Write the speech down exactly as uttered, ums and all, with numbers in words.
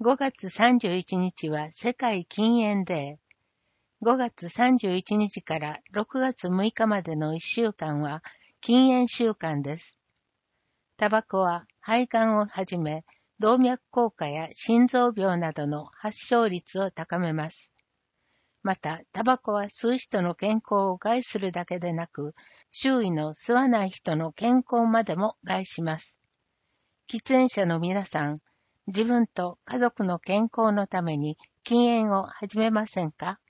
ごがつさんじゅういちにちは世界禁煙デー。ごがつさんじゅういちにちからろくがつむいかまでのいっしゅうかんは禁煙週間です。タバコは肺がんをはじめ、動脈硬化や心臓病などの発症率を高めます。また、タバコは吸う人の健康を害するだけでなく、周囲の吸わない人の健康までも害します。喫煙者の皆さん、自分と家族の健康のために禁煙を始めませんか？